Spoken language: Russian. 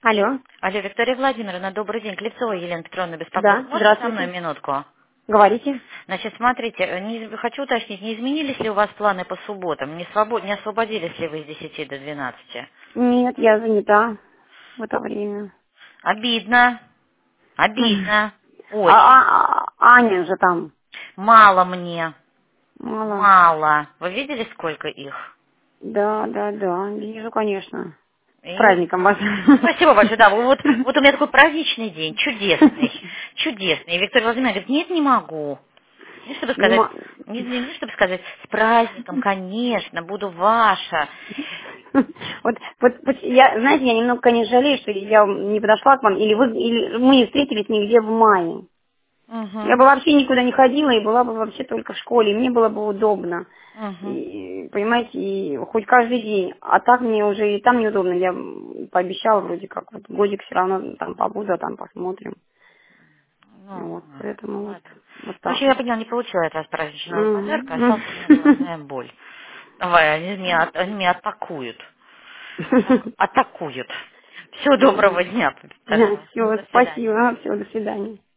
Алло. Алло, Виктория Владимировна, добрый день. Клевцова Елена Петровна беспокоит. Да, Можете со мной здравствуйте. минутку? Говорите. Значит, смотрите, хочу уточнить, не изменились ли у вас планы по субботам? Не освободились ли вы с 10 до 12? Нет, я занята в это время. Обидно. М. Обидно. Очень. Аня же там. Мало мне. Мало. Мало. Вы видели, сколько их? Да, да, да. Вижу, конечно. С И праздником вас. спасибо большое, да, вот у меня такой праздничный день, чудесный, чудесный. И Виктория Владимировна говорит, нет, не могу. Не чтобы Не сказать, мо- не чтобы сказать, с праздником, конечно, буду ваша. Вот я, знаете, я немного, конечно, жалею, что я не подошла к вам, или мы не встретились нигде в мае. Я Угу, бы вообще никуда не ходила и была бы вообще только в школе, и мне было бы удобно. угу. И, понимаете, и хоть каждый день. А так мне уже и там неудобно. Я пообещала вроде как, вот годик все равно там побуду, а там посмотрим. Ну, Вот, поэтому ладно. вот Ну, в так общем, я вот. поняла, не получила от вас праздничного подарка, Мгм. осталась у меня головная боль. Давай, они меня атакуют. Атакуют. Всего доброго дня, пожалуйста. Все, До свидания. спасибо, все, до свидания.